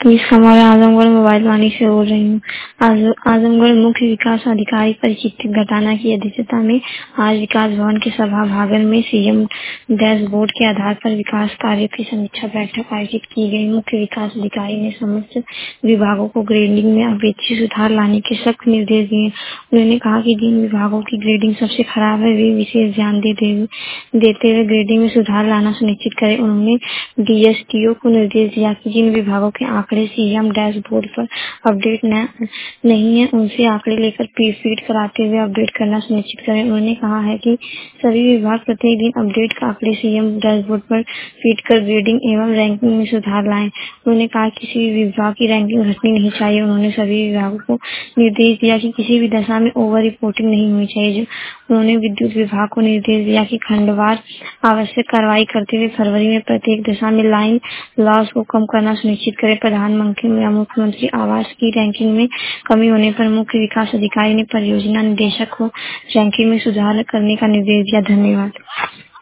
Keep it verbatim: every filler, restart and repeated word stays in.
इसका मैं आजमगढ़ मोबाइल वाणी से बोल रही हूँ। आज आजमगढ़ मुख्य विकास अधिकारी परिचित घटाना की अध्यक्षता में आज विकास भवन के सभा भागन में सीएम डैशबोर्ड के आधार पर विकास कार्यों की समीक्षा बैठक आयोजित की गई। मुख्य विकास अधिकारी ने समस्त विभागों को ग्रेडिंग में अपेक्षित सुधार लाने के सख्त निर्देश दिए। उन्होंने कहा कि जिन विभागों की ग्रेडिंग सबसे खराब है वे विशेष ध्यान दे, दे, देते हुए ग्रेडिंग में सुधार लाना सुनिश्चित करें। उन्होंने डीएसटीओ को निर्देश दिया कि जिन विभागों के आंकड़े सीएम डैशबोर्ड पर अपडेट न, नहीं है उनसे आंकड़े लेकर फीड कराते हुए अपडेट करना सुनिश्चित करें। उन्होंने कहा है कि सभी विभाग प्रत्येक दिन अपडेट आंकड़े सीएम डैशबोर्ड पर फीड कर ग्रेडिंग एवं रैंकिंग में सुधार लाएं। उन्होंने कहा कि किसी भी विभाग की रैंकिंग घटनी नहीं चाहिए। उन्होंने सभी विभागों को निर्देश दिया कि किसी भी दशा में ओवर रिपोर्टिंग नहीं होनी चाहिए। उन्होंने विद्युत विभाग को निर्देश दिया कि खंडवार आवश्यक कार्रवाई करते हुए फरवरी में प्रत्येक दशा में लाइन लॉस को कम करना सुनिश्चित करें। प्रधानमंत्री या मुख्यमंत्री आवास की रैंकिंग में कमी होने पर मुख्य विकास अधिकारी ने परियोजना निदेशक को रैंकिंग में सुधार करने का निर्देश दिया। धन्यवाद।